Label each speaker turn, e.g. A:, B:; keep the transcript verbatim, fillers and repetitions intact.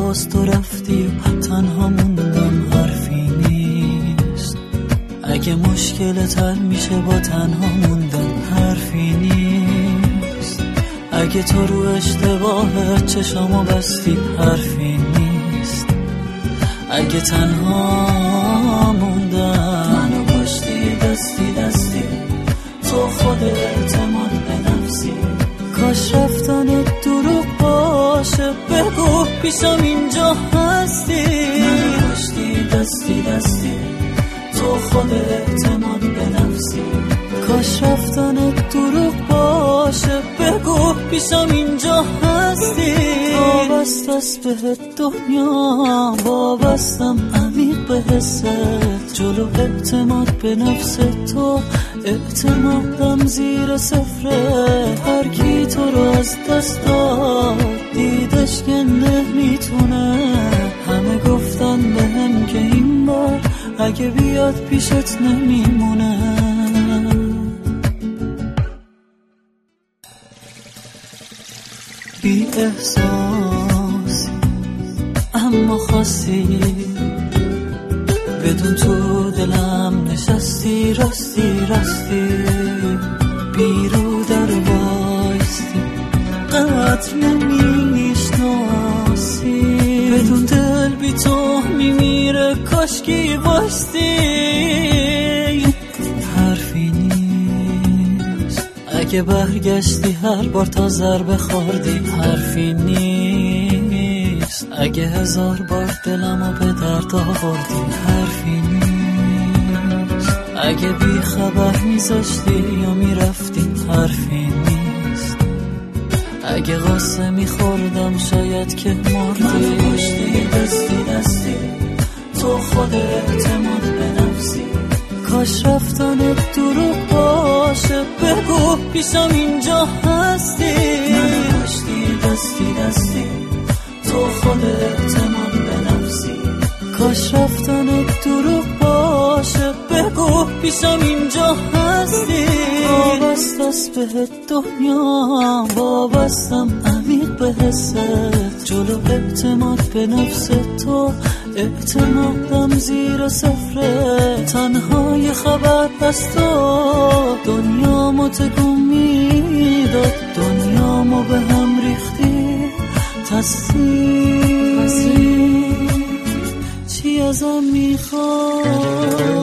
A: باز تو رفتی و تنها موندم، حرفی نیست. اگه مشکل تر میشه با تنها موندن، حرفی نیست. اگه تو رو اشتباهت چشامو بستی، حرفی نیست. اگه تنها موندم، منو کشتی دستی دستی، تو خود اعتماد به نفسی. کاش رفتنت دروغ باشه، بگو پیشم اینجا هستی. منو کشتی دستی دستی، تو خود اعتماد به نفسی. کاش رفتنت دروغ باشه، بگو پیشم اینجا هستی. وابسته است بهت دنیا، وابستم عمیق به حست، جلو اعتماد به نفس تو اعتمادم زیر صفره. هر کی تو رو از دست داد دیدش که نمیتونه. همه گفتن بهم که این بار اگه بیاد پیشت نمیمونه. بی احساس اما خاصی، بدون تو دلم نشستی، راستی راستی بیرو در وایستی، قدر نمیشناسی. بدون دل بی تو میمیره، کاشکی وایستی. حرفی نیست اگه برگشتی هر بار تا ضربه خوردی، حرفی نیست اگه هزار بار دلمو به درد آوردی، حرفی نیست اگه بی خبر میذاشتی یا میرفتی، حرفی نیست اگه قصه میخوردم شاید که مردی. منو کشتی دستی دستی، تو خود اعتماد به نفسی. کاش رفتنت دروغ باشه، بگو پیشم اینجا هستی. منو کشتی دستی دستی، تو خود اعتماد به نفسی. کاش رفتنت دروغ باشه، بگو پیشم اینجا هستی. وابسته است بهت دنیا، وابستم عمیق به حست، جلو اعتماد به نفس تو اعتمادم زیر صفره. تنهای خبر از تو دنیامو تکون میداد، دنیامو به هم ریختی تصدیق. چی ازم میخواد؟